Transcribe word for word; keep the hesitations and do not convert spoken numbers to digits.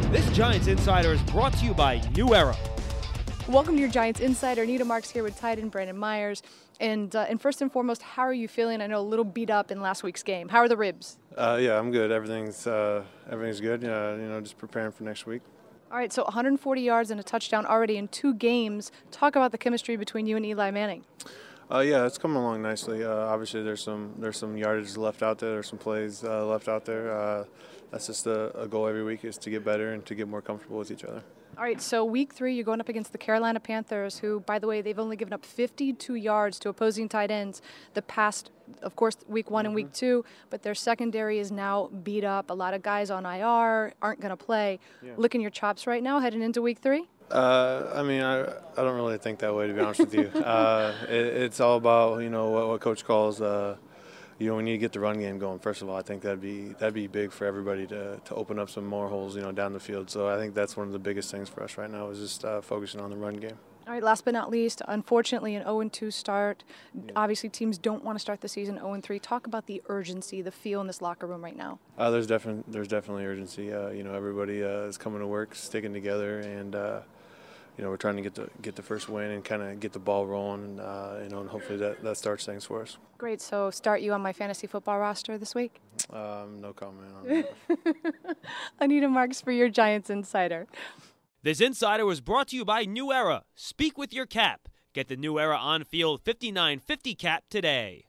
This Giants Insider is brought to you by New Era. Welcome to your Giants Insider. Anita Marks here with tight end Brandon Myers. And, uh, and first and foremost, how are you feeling? I know a little beat up in last week's game. How are the ribs? Uh, yeah, I'm good. Everything's uh, everything's good. Uh, you know, just preparing for next week. All right, so one hundred forty yards and a touchdown already in two games. Talk about the chemistry between you and Eli Manning. Uh, yeah, it's coming along nicely. Uh, obviously, there's some there's some yardage left out there. There's some plays uh, left out there. Uh, that's just a, a goal every week, is to get better and to get more comfortable with each other. All right, so week three, you're going up against the Carolina Panthers, who, by the way, they've only given up fifty-two yards to opposing tight ends the past, of course, week one mm-hmm. and week two, but their secondary is now beat up. A lot of guys on I R aren't going to play. Yeah. Licking your chops right now heading into week three? Uh, I mean, I, I don't really think that way, to be honest with you. Uh, it, it's all about, you know, what, what Coach calls, uh, you know, we need to get the run game going. First of all, I think that'd be that'd be big for everybody to, to open up some more holes, you know, down the field. So I think that's one of the biggest things for us right now, is just uh, focusing on the run game. All right, last but not least, unfortunately, an oh and two start. Yeah. Obviously, teams don't want to start the season oh and three. Talk about the urgency, the feel in this locker room right now. Uh, there's, defi- there's definitely urgency. Uh, you know, everybody uh, is coming to work, sticking together, and uh, you know, we're trying to get the get the first win and kind of get the ball rolling, and uh, you know, and hopefully that, that starts things for us. Great. So start you on my fantasy football roster this week? Um, no comment on that. Anita Marks for your Giants Insider. This Insider was brought to you by New Era. Speak with your cap. Get the New Era on-field fifty-nine fifty cap today.